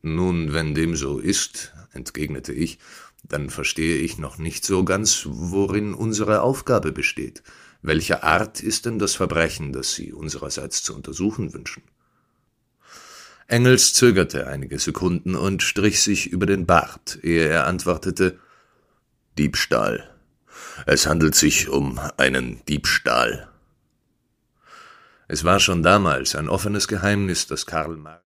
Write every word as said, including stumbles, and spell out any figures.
»Nun, wenn dem so ist«, entgegnete ich, »dann verstehe ich noch nicht so ganz, worin unsere Aufgabe besteht. Welcher Art ist denn das Verbrechen, das Sie unsererseits zu untersuchen wünschen?« Engels zögerte einige Sekunden und strich sich über den Bart, ehe er antwortete, »Diebstahl. Es handelt sich um einen Diebstahl.« Es war schon damals ein offenes Geheimnis, dass Karl Marx